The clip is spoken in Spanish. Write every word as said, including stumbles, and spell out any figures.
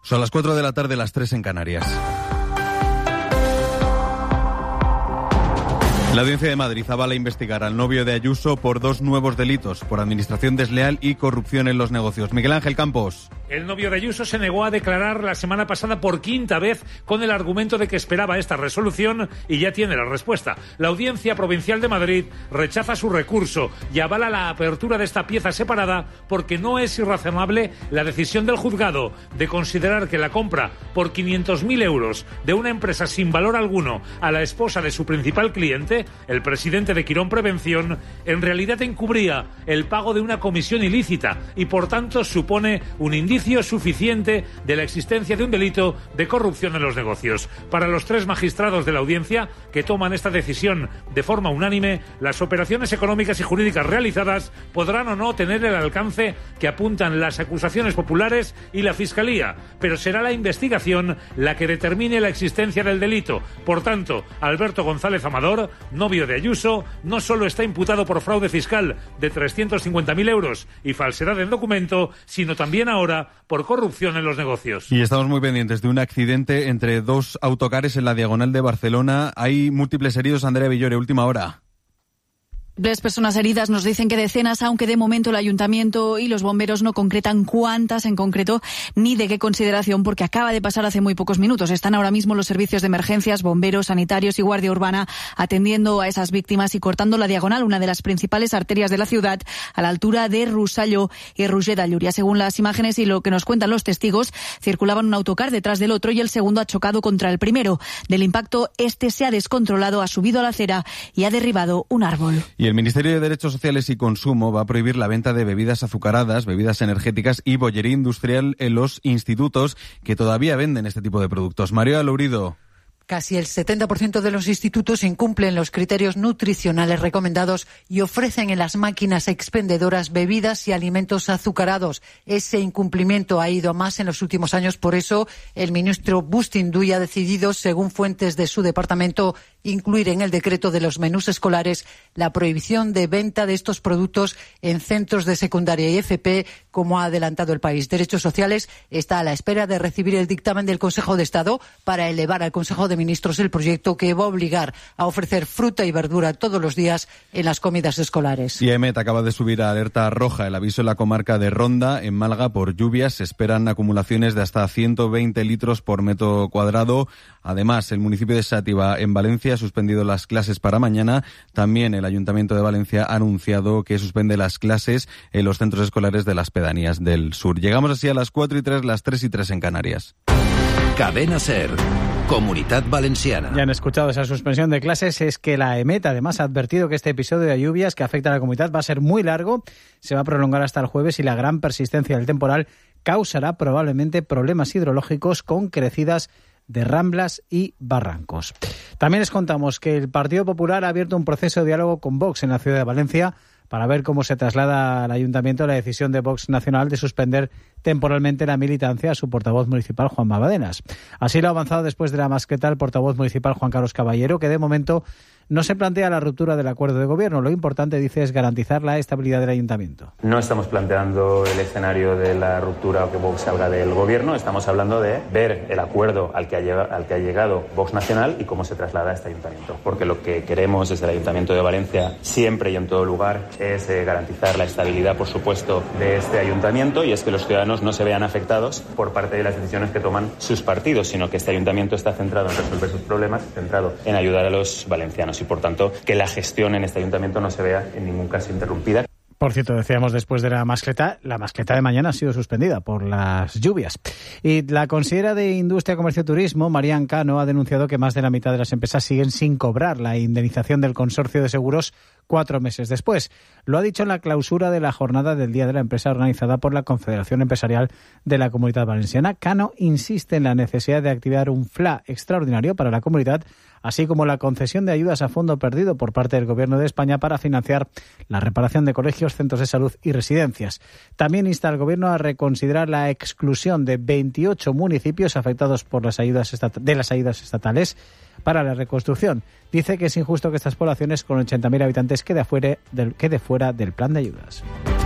Son las cuatro de la tarde, las tres en Canarias. La Audiencia de Madrid avala investigar al novio de Ayuso por dos nuevos delitos, por administración desleal y corrupción en los negocios. Miguel Ángel Campos. El novio de Ayuso se negó a declarar la semana pasada por quinta vez con el argumento de que esperaba esta resolución y ya tiene la respuesta. La Audiencia Provincial de Madrid rechaza su recurso y avala la apertura de esta pieza separada porque no es irrazonable la decisión del juzgado de considerar que la compra por quinientos mil euros de una empresa sin valor alguno a la esposa de su principal cliente, el presidente de Quirón Prevención, en realidad encubría el pago de una comisión ilícita y por tanto supone un indicio suficiente de la existencia de un delito de corrupción en los negocios. Para los tres magistrados de la audiencia que toman esta decisión de forma unánime, las operaciones económicas y jurídicas realizadas podrán o no tener el alcance que apuntan las acusaciones populares y la Fiscalía, pero será la investigación la que determine la existencia del delito. Por tanto, Alberto González Amador, novio de Ayuso, no solo está imputado por fraude fiscal de trescientos cincuenta mil euros y falsedad en documento, sino también ahora por corrupción en los negocios. Y estamos muy pendientes de un accidente entre dos autocares en la Diagonal de Barcelona. Hay múltiples heridos. Andrea Villore, última hora. Tres personas heridas, nos dicen que decenas, aunque de momento el ayuntamiento y los bomberos no concretan cuántas en concreto ni de qué consideración, porque acaba de pasar hace muy pocos minutos. Están ahora mismo los servicios de emergencias, bomberos, sanitarios y guardia urbana atendiendo a esas víctimas y cortando la Diagonal, una de las principales arterias de la ciudad, a la altura de Rusallo y Roger de Llúria. Según las imágenes y lo que nos cuentan los testigos, circulaban un autocar detrás del otro y el segundo ha chocado contra el primero. Del impacto, este se ha descontrolado, ha subido a la acera y ha derribado un árbol. Y el Ministerio de Derechos Sociales y Consumo va a prohibir la venta de bebidas azucaradas, bebidas energéticas y bollería industrial en los institutos que todavía venden este tipo de productos. Mario Alourido. Casi el setenta por ciento de los institutos incumplen los criterios nutricionales recomendados y ofrecen en las máquinas expendedoras bebidas y alimentos azucarados. Ese incumplimiento ha ido a más en los últimos años. Por eso, el ministro Bustinduy ha decidido, según fuentes de su departamento, incluir en el decreto de los menús escolares la prohibición de venta de estos productos en centros de secundaria y F P, como ha adelantado el país. Derechos Sociales está a la espera de recibir el dictamen del Consejo de Estado para elevar al Consejo de Ministros el proyecto que va a obligar a ofrecer fruta y verdura todos los días en las comidas escolares. Y EMET acaba de subir a alerta roja el aviso en la comarca de Ronda, en Málaga, por lluvias. Se esperan acumulaciones de hasta ciento veinte litros por metro cuadrado. Además, el municipio de Sátiva, en Valencia, ha suspendido las clases para mañana. También el Ayuntamiento de Valencia ha anunciado que suspende las clases en los centros escolares de las pedanías del sur. Llegamos así a las cuatro y tres, las tres y tres en Canarias. Cadena SER. Comunidad Valenciana. Ya han escuchado esa suspensión de clases. Es que la EMET además ha advertido que este episodio de lluvias que afecta a la comunidad va a ser muy largo, se va a prolongar hasta el jueves y la gran persistencia del temporal causará probablemente problemas hidrológicos con crecidas de ramblas y barrancos. También les contamos que el Partido Popular ha abierto un proceso de diálogo con Vox en la ciudad de Valencia para ver cómo se traslada al Ayuntamiento la decisión de Vox Nacional de suspender temporalmente la militancia a su portavoz municipal, Juan Badenas. Así lo ha avanzado después de la mascleta el portavoz municipal, Juan Carlos Caballero, que de momento no se plantea la ruptura del acuerdo de gobierno. Lo importante, dice, es garantizar la estabilidad del ayuntamiento. No estamos planteando el escenario de la ruptura o que Vox salga del gobierno. Estamos hablando de ver el acuerdo al que ha llegado, al que ha llegado Vox Nacional y cómo se traslada a este ayuntamiento. Porque lo que queremos desde el Ayuntamiento de Valencia, siempre y en todo lugar, es eh, garantizar la estabilidad, por supuesto, de este ayuntamiento, y es que los ciudadanos no se vean afectados por parte de las decisiones que toman sus partidos, sino que este ayuntamiento está centrado en resolver sus problemas, centrado en ayudar a los valencianos. Y por tanto que la gestión en este ayuntamiento no se vea en ningún caso interrumpida. Por cierto, decíamos después de la mascleta, la mascleta de mañana ha sido suspendida por las lluvias. Y la consejera de Industria, Comercio y Turismo, Marian Cano, ha denunciado que más de la mitad de las empresas siguen sin cobrar la indemnización del consorcio de seguros cuatro meses después. Lo ha dicho en la clausura de la jornada del Día de la Empresa organizada por la Confederación Empresarial de la Comunidad Valenciana. Cano insiste en la necesidad de activar un F L A extraordinario para la comunidad, así como la concesión de ayudas a fondo perdido por parte del Gobierno de España para financiar la reparación de colegios, centros de salud y residencias. También insta al Gobierno a reconsiderar la exclusión de veintiocho municipios afectados por las ayudas estat- de las ayudas estatales para la reconstrucción. Dice que es injusto que estas poblaciones con ochenta mil habitantes quede fuera del, quede fuera del plan de ayudas.